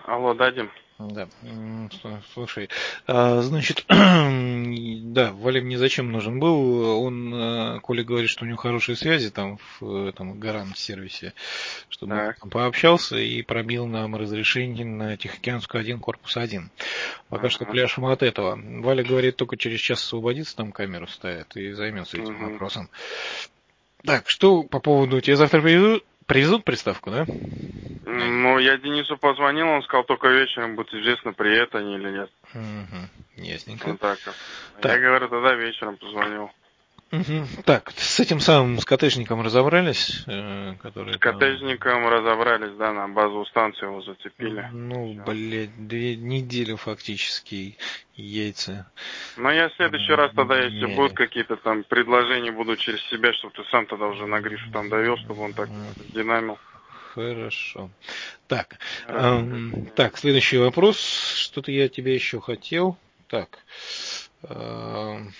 Алло, дадим. Да, слушай, значит, да, Вале мне зачем нужен был? Он, Коля говорит, что у него хорошие связи там в этом гарант-сервисе, чтобы он Так. там пообщался и пробил нам разрешение на Тихоокеанскую 1, корпус 1. Пока что Ага. пляшем от этого. Валя говорит, только через час освободится, там камеру ставят и займется этим Угу. вопросом. Так, что по поводу... Тебе завтра привезут приставку, да? Ну, я Денису позвонил, он сказал, только вечером будет известно, приедут они или нет. Угу, ясненько. Вот так вот. Так. Я говорю, тогда вечером позвонил. Угу. Так, с этим самым с коттеджником разобрались, который С коттеджником разобрались, да, на базовую станцию его зацепили. Ну, Всё. блядь, 2 недели фактически яйца. Но я в следующий раз тогда, если будут Меняли. какие-то там предложения, буду через себя, чтобы ты сам тогда уже на Гришу там довел, чтобы он так динамил. Хорошо. Так, Хорошо. так, следующий вопрос. Что-то я тебе еще хотел. Так. эм,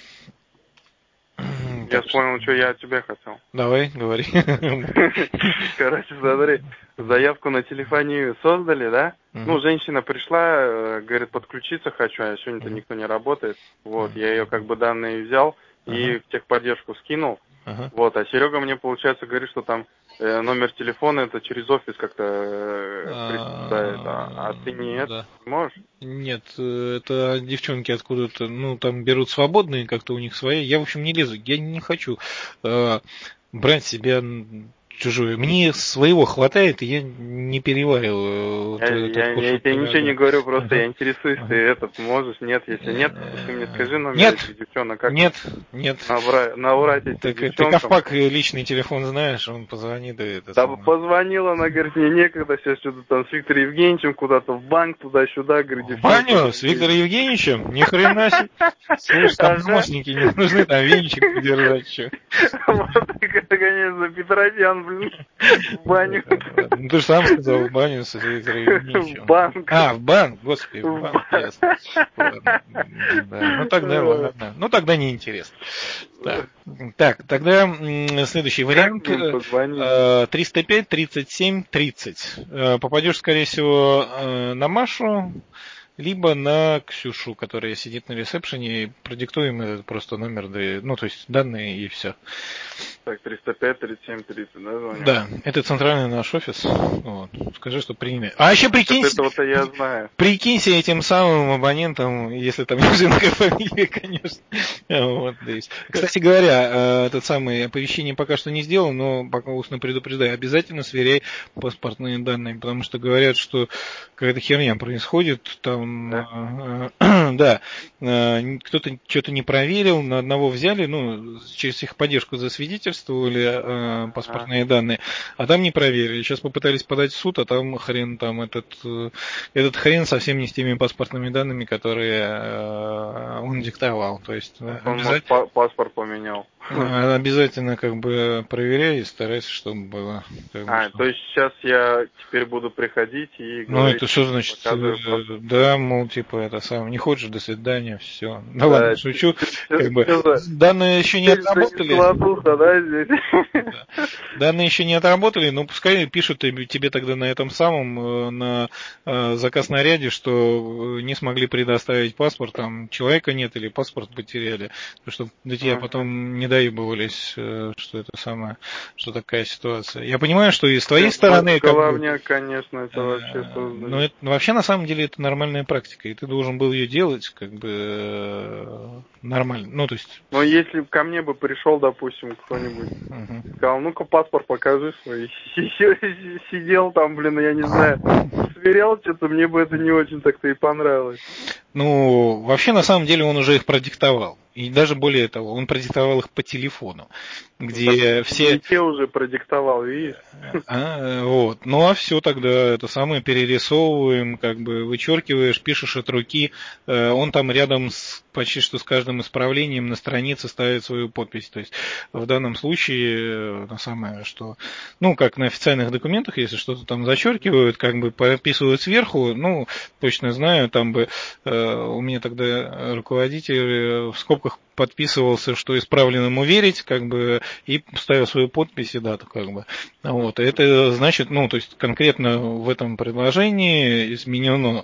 Я Так, вспомнил, что я от тебя хотел. давай, говори. Короче, смотри, заявку на телефонию создали, да? Ну, женщина пришла, говорит, подключиться хочу, а сегодня-то никто не работает. Вот, я ее как бы данные взял и в техподдержку скинул. Ага. Вот, а Серега мне, получается, говорит, что там номер телефона это через офис как-то представит, а ты нет, Да. не можешь? Нет, это девчонки откуда-то, ну, там берут свободные, как-то у них свои. Я, в общем, не лезу. Я не хочу брать себя чужое. Мне своего хватает, и я не перевариваю вот этот Я кусок тебе ничего не пирога. говорю, просто Ага. я интересуюсь, ты Ага. этот можешь, нет, если нет, то ты мне скажи номер Нет, этих девчонок, как нет, нет. наврать этим Ты девчонкам. Ковпак личный телефон знаешь, он позвонит, да это Да самое. позвонила, она говорит, мне некогда, сейчас что-то там с Виктором Евгеньевичем куда-то в банк, туда-сюда, говорит, В девчонки. баню с Виктором Евгеньевичем? Ни хрена себе. Слушай, там Ага. помощники не нужны, там венчик подержать что. Вот это, конечно, Петросян, блин, в баню. Ну ты же сам сказал, в баню с Виктором В Евгеньевичем. банк. А, в банк, господи, в В банк, банк. ясно. Ладно. Да, ну тогда ладно. Ну тогда неинтересно. Так, тогда следующий Как вариант. мне им позвонить? 305 37 30. Попадешь, скорее всего, на Машу, либо на Ксюшу, которая сидит на ресепшене, и продиктуем этот просто номер, ну, то есть данные и все. Так, 305, 37, 30, да, звоню? Да, это центральный наш офис. Вот. Скажи, что приняли. А еще Вот этого-то я знаю. прикинься этим самым абонентом, если там не женская фамилия, конечно. Вот, да есть. Кстати говоря, этот самый оповещение пока что не сделал, но пока устно предупреждаю, обязательно сверяй паспортные данные, потому что говорят, что какая-то херня происходит, там, да, кто-то что-то не проверил, на одного взяли, ну, через их поддержку засвидетельствовали паспортные данные, а там не проверили. Сейчас попытались подать в суд, а там хрен там этот хрен совсем не с теми паспортными данными, которые он диктовал. То есть Он, может, паспорт поменял. обязательно как бы проверяй и старайся, чтобы было. То есть сейчас я теперь буду приходить и Ну, говорить, это что значит? показываю паспорт. Да, мол, типа, это самое, не хочешь, до свидания, все. Да ладно, Да, шучу. что Как бы, за данные еще не отработали. складуха, да, здесь? Да. Данные еще не отработали, но пускай пишут тебе тогда на этом самом, на заказ наряде, что не смогли предоставить паспорт, там человека нет или паспорт потеряли, чтобы до тебя потом не доебывались, что это самое, что такая ситуация. Я понимаю, что и с твоей стороны, как бы, Головня, конечно, это вообще но создали. вообще на самом деле это нормальная практика, и ты должен был ее делать как бы нормально. Ну, то есть. Но если ко мне бы пришел, допустим, кто-нибудь, сказал, ну-ка паспорт покажи свой, сидел там, блин, я не знаю, сверял что-то, мне бы это не очень так-то и понравилось. Ну, вообще, на самом деле, он уже их продиктовал. И даже более того, он продиктовал их по телефону, где все... Не те уже продиктовал, видишь? Вот. Ну, а все тогда это самое перерисовываем, как бы вычеркиваешь, пишешь от руки. Он там рядом почти что с каждым исправлением на странице ставит свою подпись. То есть в данном случае, на самое, что, ну, как на официальных документах, если что-то там зачеркивают, как бы прописывают сверху, ну, точно знаю, там бы у меня тогда руководитель в скобках подписывался, что исправленному верить, как бы, и ставил свою подпись и дату, как бы. Вот. Это значит, то есть конкретно в этом предложении изменено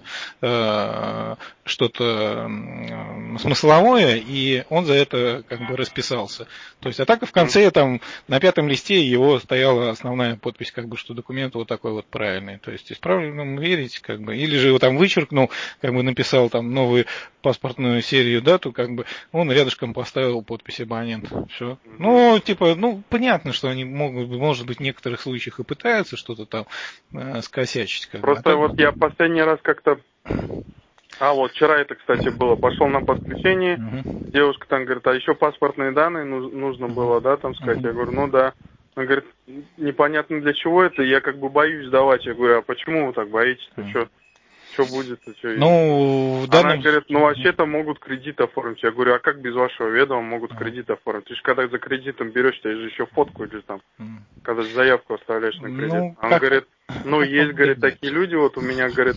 что-то смысловое, и он за это как бы расписался. То есть, а так и в конце там на 5-м листе его стояла основная подпись, как бы, что документ вот такой вот правильный. То есть исправленному верить, как бы, или же его там вычеркнул, как бы написал там новую паспортную серию, дату, как бы, он рядышком поставил подпись абонент. Все. Понятно, что они могут, может быть, в некоторых случаях и пытаются что-то там скосячить. Как Просто бы. вот я последний раз как-то... вот вчера это, кстати, было. Пошел на подключение, девушка там говорит, а еще паспортные данные нужно было, да, там сказать. Я говорю, ну да. Она говорит, непонятно для чего это, я как бы боюсь давать. Я говорю, а почему вы так боитесь-то, что будет? Она говорит, вообще-то могут кредит оформить. Я говорю, а как без вашего ведома могут кредит оформить? Ты же когда за кредитом берешь, тебе же еще фотку или там, когда заявку оставляешь на кредит. Она говорит, есть, говорит, такие люди, вот у меня, говорит,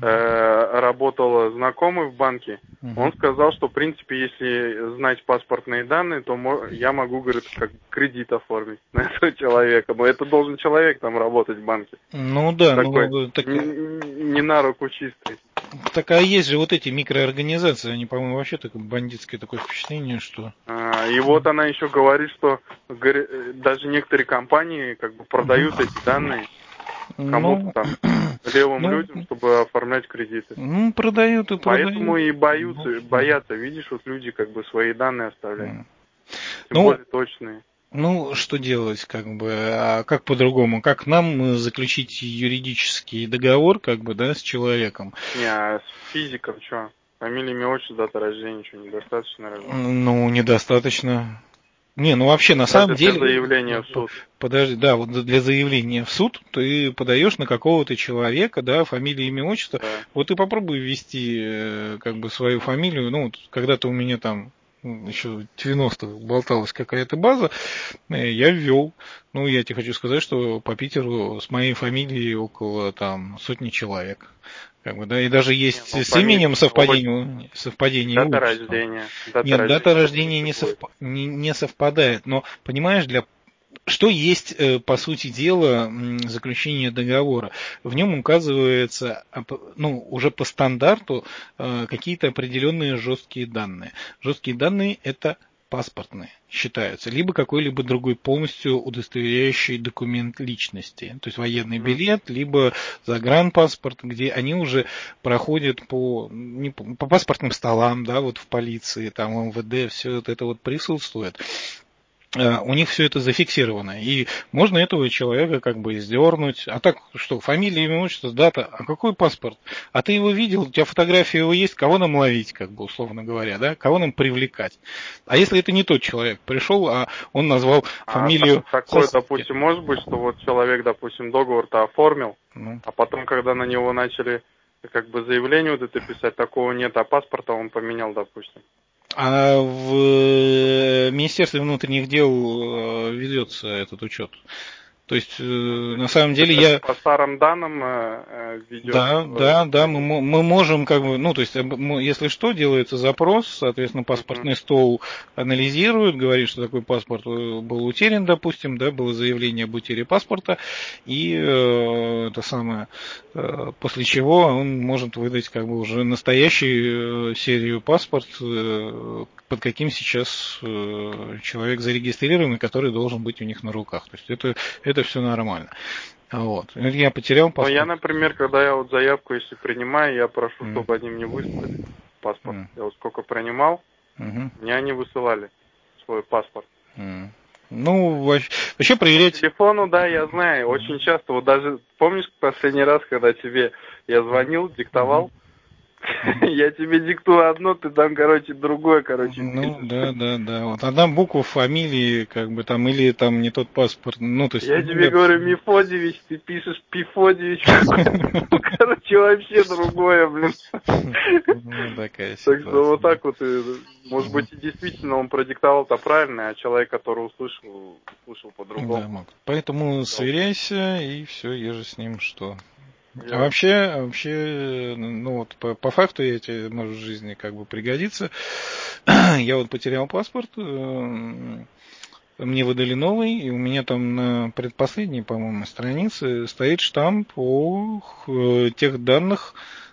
работал знакомый в банке, он сказал, что, в принципе, если знать паспортные данные, то я могу, говорит, как кредит оформить на этого человека. Но это должен человек там работать в банке. Такой, не на руку чистый. Так, а есть же вот эти микроорганизации, они, по-моему, вообще такое бандитское такое впечатление, что... И вот она еще говорит, что даже некоторые компании как бы продают эти данные кому-то там, левым людям, чтобы оформлять кредиты. Продают и продают. Поэтому и боятся, видишь, вот люди как бы свои данные оставляют. Тем более точные. Что делать, как бы, а как по-другому? Как нам заключить юридический договор, как бы, да, с человеком? А с физиком что? Фамилия, имя, отчество, дата рождения, что, недостаточно? Недостаточно. Вообще, на самом деле... Для заявления в суд. Подожди, да, вот для заявления в суд ты подаешь на какого-то человека, да, фамилия, имя, отчество. Да. Вот ты попробуй ввести, как бы, свою фамилию. Когда-то у меня там еще в 90-х болталась какая-то база, я ввел. Я тебе хочу сказать, что по Питеру с моей фамилией около там сотни человек. Как бы, да, и даже есть с именем совпадение. Дата рождения. Нет, дата рождения не совпадает. Но, понимаешь, что есть, по сути дела, заключение договора? В нем указывается, уже по стандарту, какие-то определенные жесткие данные. Жесткие данные – это паспортные считаются, либо какой-либо другой полностью удостоверяющий документ личности, то есть военный билет, либо загранпаспорт, где они уже проходят по паспортным столам, да, вот в полиции, там МВД, все это вот присутствует. У них все это зафиксировано, и можно этого человека как бы сдернуть. А так что, фамилия, имя, отчество, дата, а какой паспорт? А ты его видел, у тебя фотография его есть, кого нам ловить, как бы, условно говоря, да? Кого нам привлекать? А если это не тот человек пришел, а он назвал фамилию... Такое, допустим, может быть, что вот человек, допустим, договор-то оформил, а потом, когда на него начали как бы заявление вот это писать, такого нет, а паспорта он поменял, допустим. А в Министерстве внутренних дел ведется этот учет. То есть, на самом деле, по старым данным ведет. Да, мы можем, как бы, то есть, если что, делается запрос, соответственно, паспортный стол анализирует, говорит, что такой паспорт был утерян, допустим, да, было заявление об утере паспорта, и после чего он может выдать, как бы, уже настоящую серию паспорт, под каким сейчас человек зарегистрирован, и который должен быть у них на руках. То есть это все нормально. Вот. Я потерял паспорт. Я, например, когда я вот заявку, если принимаю, я прошу, чтобы они мне выслали паспорт. Я вот сколько принимал, мне они высылали свой паспорт. Вообще проверять... По телефону, да, я знаю, очень часто. Вот даже, помнишь, последний раз, когда тебе я звонил, диктовал, я тебе диктую одно, ты там, другое, Да. Вот одна буква фамилии, как бы там, или там не тот паспорт. То есть, я тебе говорю, Мефодьевич, ты пишешь Пифодьевич. Вообще другое, блин. Такая ситуация. Так что вот так вот, может быть, и действительно он продиктовал-то правильно, а человек, который услышал по-другому. Да, поэтому сверяйся, и все, езжи с ним, что... А вообще, по факту я тебе, может, в жизни как бы пригодится. Я вот потерял паспорт, мне выдали новый, и у меня там на предпоследней, по-моему, странице стоит штамп о тех данных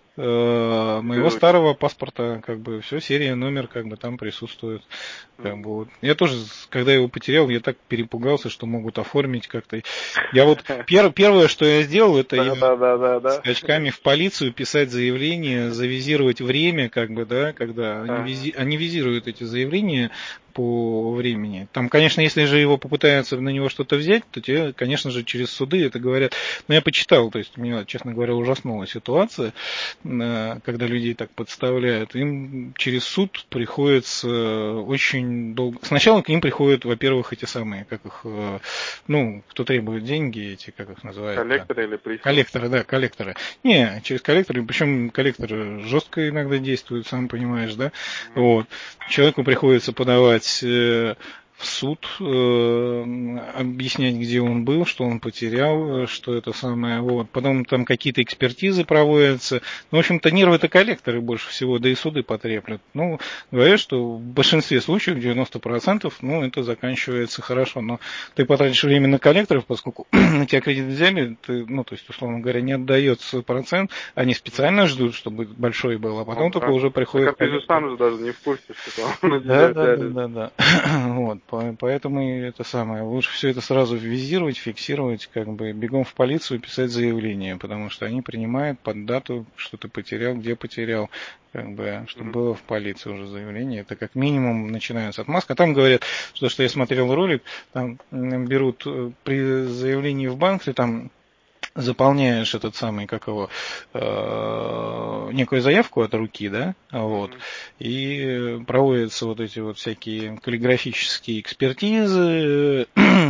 моего старого паспорта, как бы все, серия, номер, как бы там присутствует. Как бы, вот. Я тоже, когда его потерял, я так перепугался, что могут оформить как-то. Я вот первое, что я сделал, это скачками в полицию писать заявление, завизировать время, как бы, да, когда они визируют эти заявления по времени. Там, конечно, если же его попытаются на него что-то взять, то тебе, конечно же, через суды это говорят. Но я почитал, то есть меня, честно говоря, ужаснула ситуация, когда людей так подставляют. Им через суд приходится очень долго. Сначала к ним приходят, во-первых, эти самые, как их, ну, кто требует деньги, эти, как их называют? Коллекторы или приставы? Коллекторы, да, коллекторы. Не, через коллекторы, причем коллекторы жестко иногда действуют, сам понимаешь, да? Вот. Человеку приходится подавать в суд, объяснять, где он был, что он потерял, что это самое. Вот. Потом там какие-то экспертизы проводятся. Ну, в общем-то, нервы-то коллекторы больше всего, да и суды потреплют. Ну, говорят, что в большинстве случаев, 90%, ну, это заканчивается хорошо. Но ты потратишь время на коллекторов, поскольку на тебя кредит взяли, ты, ну, то есть, условно говоря, не отдается процент, они специально ждут, чтобы большой был, а потом только уже приходит. Так, а ты же сам же даже не в курсе, что там на тебя взяли. Да. Вот, поэтому это самое. Лучше все это сразу визировать, фиксировать, как бы бегом в полицию писать заявление, потому что они принимают под дату, что ты потерял, где потерял, как бы, чтобы было в полиции уже заявление. Это как минимум начинается отмазка. Там говорят, что я смотрел ролик, там берут при заявлении в банк, ты там заполняешь этот самый, как его, некую заявку от руки, да, вот, и проводятся вот эти вот всякие каллиграфические экспертизы,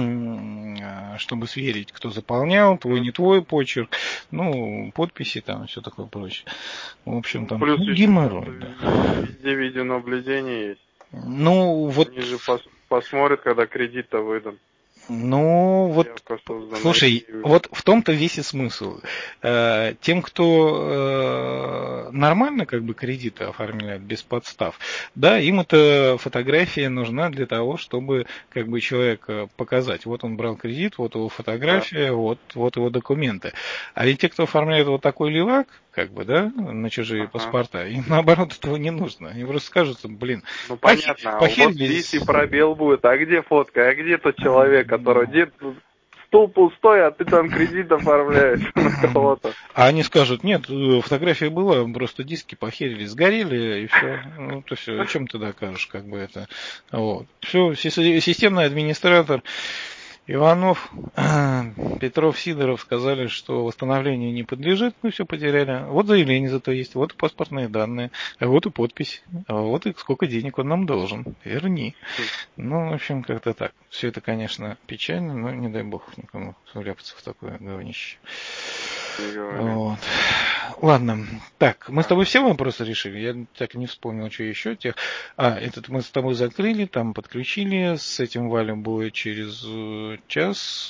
чтобы сверить, кто заполнял, твой, не твой почерк, ну, подписи там, все такое прочее. В общем, там плюс геморрой, да. Везде видеонаблюдение есть. Ну, вот... Они же посмотрят, когда кредит-то выдан. Ну, вот, слушай, вот в том-то весь и смысл. Тем, кто нормально как бы кредиты оформляет без подстав, да, им эта фотография нужна для того, чтобы как бы человека показать. Вот он брал кредит, вот его фотография, да. вот его документы. А ведь те, кто оформляет вот такой левак, как бы, да, на чужие паспорта, им наоборот этого не нужно. Они просто скажут, блин, ну понятно, вот здесь и пробел будет, а где фотка, а где тот человек, который где стол пустой, а ты там кредит оформляешь на кого-то. А они скажут, нет, фотография была, просто диски похерили, сгорели, и все. Ну, то все, о чем ты докажешь, как бы это. Вот. Все, системный администратор Иванов, Петров, Сидоров сказали, что восстановлению не подлежит, мы все потеряли. Вот заявление зато есть, вот и паспортные данные, а вот и подпись, а вот и сколько денег он нам должен. Верни. Ну, в общем, как-то так. Все это, конечно, печально, но не дай бог никому вляпаться в такое говнище. Вот. Ладно. Так, мы с тобой все вопросы решили. Я так и не вспомнил, что еще тех. Этот мы с тобой закрыли, там подключили. С этим Валем будет через час.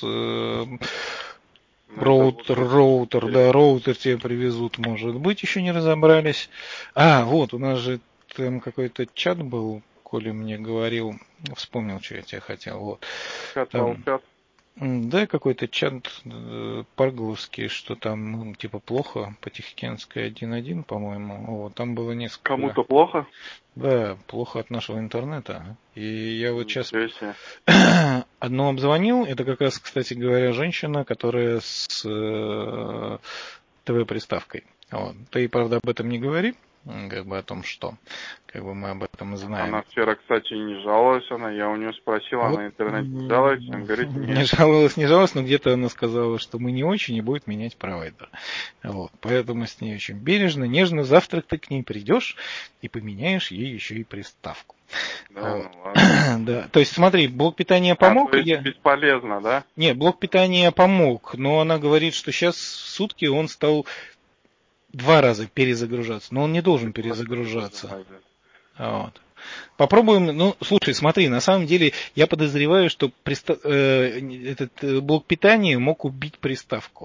Роутер, да, роутер тебе привезут, может быть, еще не разобрались. Вот, у нас же там какой-то чат был, Коля мне говорил, вспомнил, что я тебе хотел. Вот. Там, да, какой-то чат паргловский, что там, типа, плохо, по Тихоокеанской 1.1, по-моему. Вот, там было несколько... Кому-то плохо? Да, плохо от нашего интернета. И я вот сейчас одну обзвонил, это как раз, кстати говоря, женщина, которая с ТВ-приставкой. Вот. Ты, правда, об этом не говори, как бы о том, что как бы мы об этом знаем. Она вчера, кстати, не жаловалась, я у нее спросил, вот, она в интернете не жалуется, она говорит, нет. Не жаловалась, но где-то она сказала, что мы не очень и будет менять провайдер. Вот. Поэтому с ней очень бережно, нежно, завтра ты к ней придешь и поменяешь ей еще и приставку. Да, вот. Ну ладно. Да. То есть, смотри, блок питания помог. То есть бесполезно, да? Нет, блок питания помог, но она говорит, что сейчас в сутки он стал 2 раза перезагружаться, но он не должен перезагружаться. Вот. Попробуем, слушай, смотри, на самом деле я подозреваю, что этот блок питания мог убить приставку.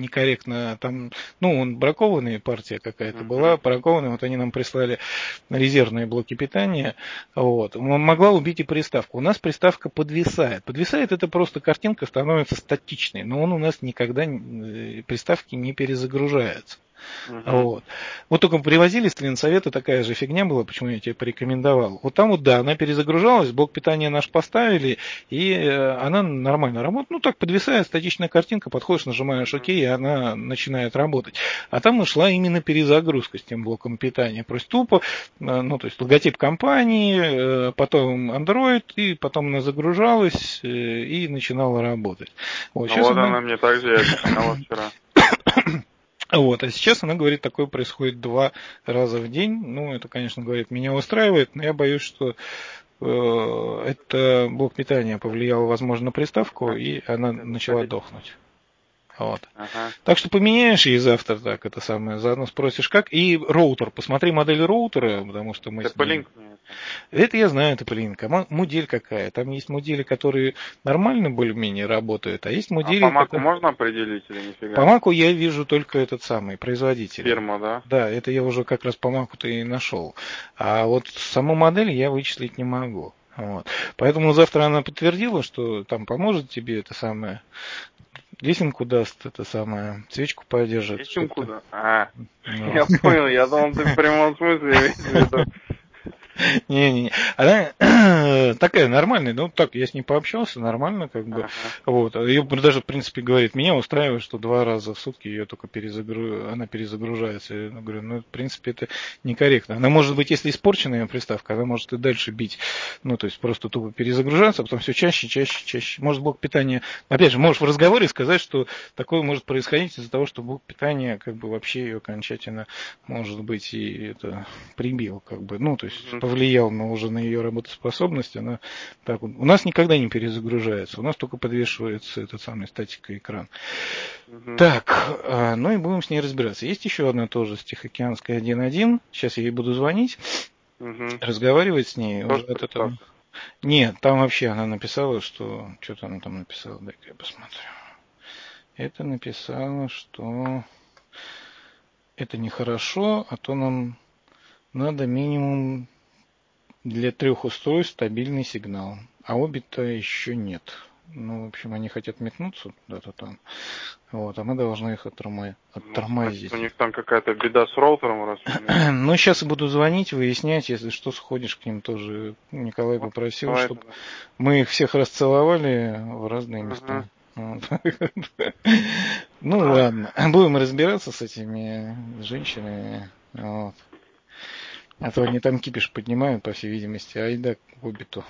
некорректно там, он бракованная партия какая-то была, бракованная, вот они нам прислали резервные блоки питания, вот, могла убить и приставку. У нас приставка подвисает. Подвисает — это просто картинка становится статичной, но он у нас никогда приставки не перезагружается. Вот только привозили с Ленсовета, такая же фигня была, почему я тебе порекомендовал. Вот там да, она перезагружалась, блок питания наш поставили, и она нормально работает. Так подвисает статичная картинка, подходишь, нажимаешь ОК, и она начинает работать. А там нашла именно перезагрузка с тем блоком питания. Просто тупо, то есть логотип компании, потом Android, и потом она загружалась и начинала работать. Вот она мне также объясняла вчера. А сейчас она говорит, такое происходит 2 раза в день. Это, конечно, говорит, меня устраивает, но я боюсь, что это блок питания повлиял, возможно, на приставку, и она начала дохнуть. Так что поменяешь ей завтра, заодно спросишь, как. И роутер, посмотри модель роутера, потому что мы... TP-Link. Это я знаю, TP-Link. А модель какая? Там есть модели, которые нормально более-менее работают, а есть модели... А по Маку можно определить или нифига? По Маку я вижу только этот самый производитель. Фирма, да? Да, это я уже как раз по Маку-то и нашел. А вот саму модель я вычислить не могу. Поэтому завтра она подтвердила, что там поможет тебе это самое... Лесенку даст, свечку подержит. Лесенку, да? Я понял, я думал, ты в прямом смысле имеешь в виду. Не-не-не. Она такая нормальная, я с ней пообщался, нормально, Ее даже, в принципе, говорит, меня устраивает, что 2 раза в сутки ее только она перезагружается. Я говорю, в принципе, это некорректно. Она может быть, если испорченная приставка, она может и дальше бить. То есть просто тупо перезагружаться, а потом все чаще. Может блок питания... Опять же, можешь в разговоре сказать, что такое может происходить из-за того, что блок питания вообще ее окончательно, может быть, и это прибил, то есть повлиял уже на ее работоспособность. Она у нас никогда не перезагружается, у нас только подвешивается этот самый статика экран. Так, и будем с ней разбираться. Есть еще одна тоже с Тихоокеанской 1.1. Сейчас я ей буду звонить, разговаривать с ней. Нет, там вообще она написала, что... Что-то она там написала, дай-ка я посмотрю. Это написала, что это нехорошо, а то нам надо минимум для 3 устройств стабильный сигнал, а обе-то еще нет. В общем, они хотят метнуться куда-то там, а мы должны их оттормозить. У них там какая-то беда с роутером, раз. Сейчас буду звонить, выяснять, если что, сходишь к ним тоже. Николай попросил, чтобы мы их всех расцеловали в разные места. Ладно, будем разбираться с этими женщинами. А то они там кипиш поднимают, по всей видимости, айда к обиту.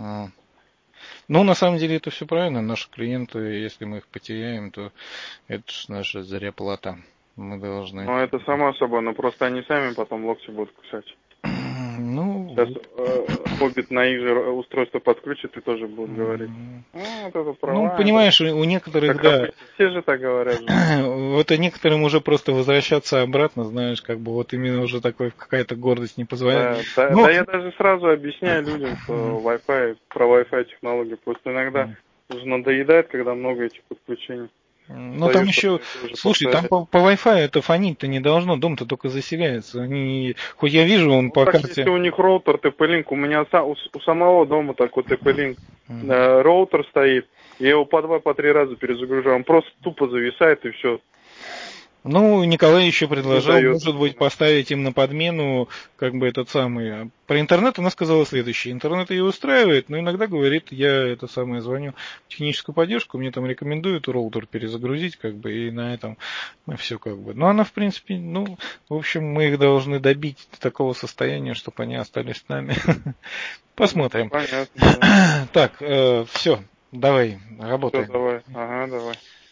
На самом деле это все правильно. Наши клиенты, если мы их потеряем, то это же наша зря плата. Мы должны... это само собой, но просто они сами потом локти будут кусать. Сейчас Хоббит на их же устройство подключит и тоже будут говорить. Это права, понимаешь, у некоторых, все же так говорят. И некоторым уже просто возвращаться обратно, знаешь, именно уже такой какая-то гордость не позволяет. Да, я даже сразу объясняю людям, что Wi-Fi, про Wi-Fi технологии, просто иногда уже надоедает, когда много этих подключений. Там еще, слушай, там по Wi-Fi это фонить-то не должно, дом-то только заселяется. Хоть я вижу, он по карте... Если у них роутер TP-Link, у меня у самого дома такой TP-Link, роутер стоит, я его по 2-3 раза перезагружаю, он просто тупо зависает и все. Николай еще предложил, может быть, поставить им на подмену, этот самый... Про интернет она сказала следующее. Интернет ее устраивает, но иногда говорит, я звоню в техническую поддержку, мне там рекомендуют роутер перезагрузить, и на этом все Но она, в принципе, в общем, мы их должны добить до такого состояния, чтобы они остались с нами. Посмотрим. Понятно. Так, все, давай, работаем. Все, давай. Ага, давай.